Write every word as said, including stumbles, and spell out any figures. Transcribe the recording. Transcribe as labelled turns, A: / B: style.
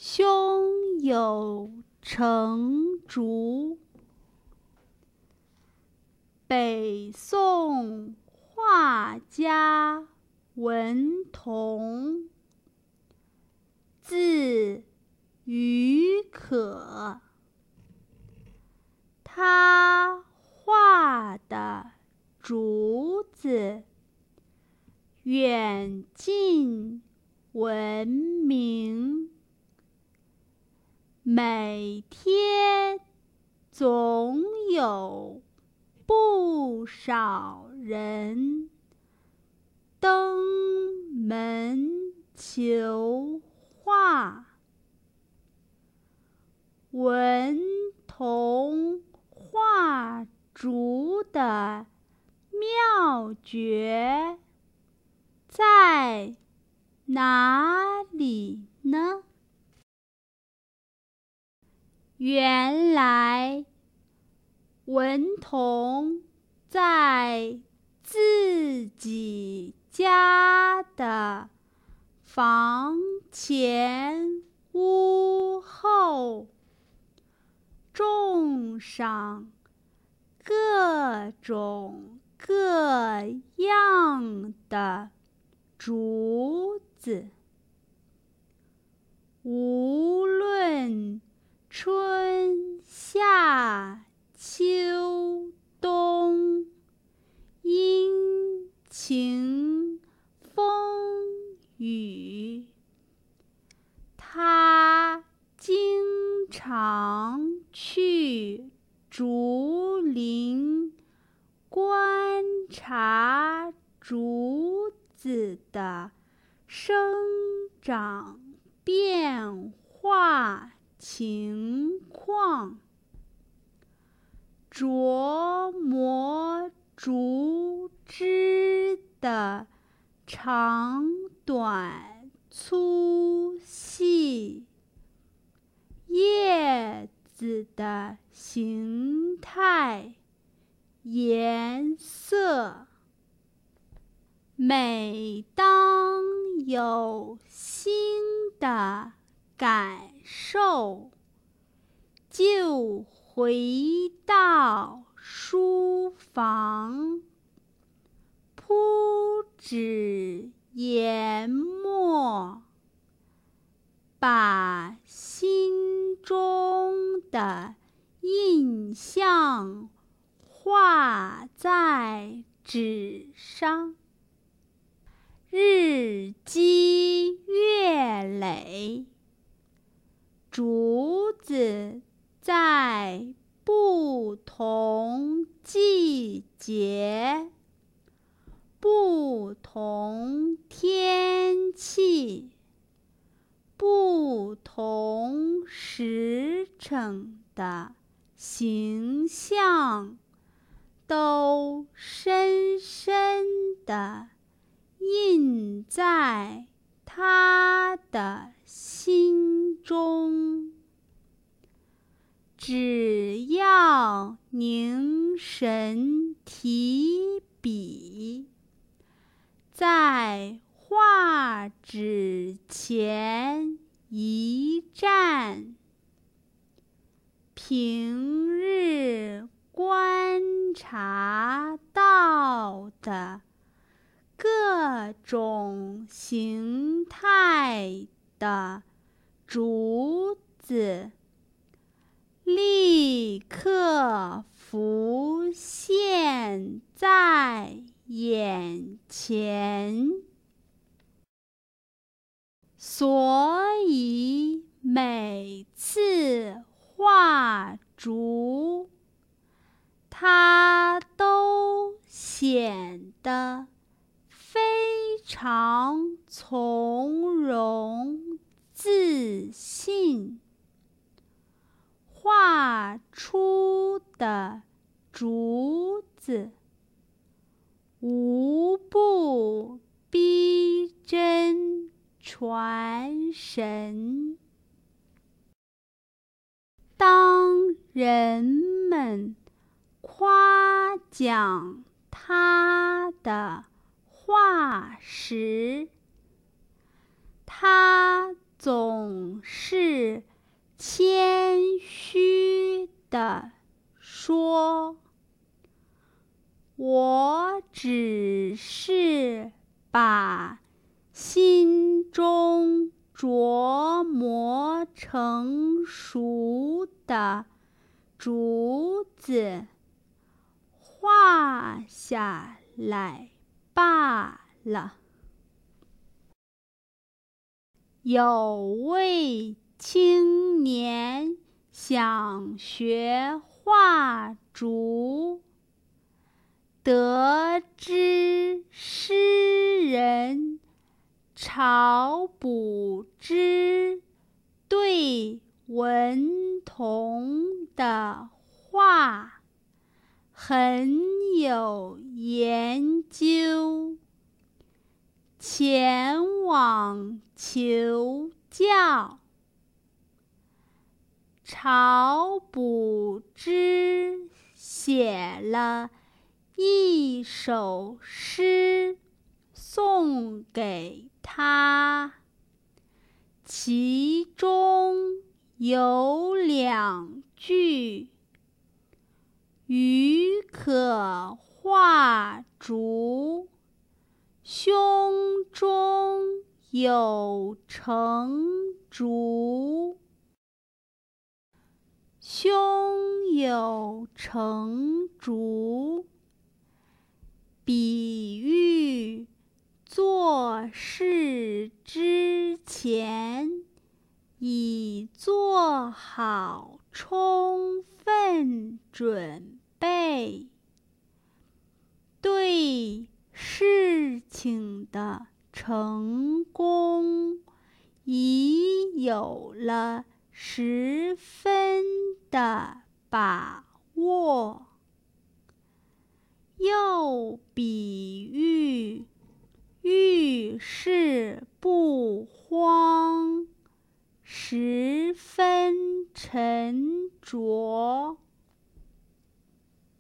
A: 胸有成竹。北宋画家文同，字予可。他画的竹子远近闻名，每天总有不少人登门求画。文同画竹的妙诀在哪里呢？原来文同在自己家的房前屋后种上各种各样的竹子，无论春夏秋冬，阴晴风雨，他经常去竹林观察竹子的生长变化情况，琢磨竹枝的长短粗细，叶子的形态颜色。每当有新的感受，就回到书房，铺纸研墨，把心中的印象画在纸上。日积月累，竹子在不同季节、不同天气、不同时辰的形象，都深深地印在他的心中。只要凝神提笔，在画纸前一站，平日观察到的各种形态的竹子，立刻浮现在眼前。所以每次画竹，他都显得非常从容自信。画出的竹子无不逼真传神。当人们夸奖他的画时，他总是谦虚地说，我只是把心中琢磨成熟的竹子画下来罢了。有位青年想学画竹，得知诗人晁补之对文同的画很有研究，前往求教。晁补之写了一首诗送给他，其中有两句：予可画竹，胸中有成竹。胸有成竹，比喻做事之前已做好充分准备，对事情的成功已有了十分的把握。又比喻遇事不慌，十分沉着。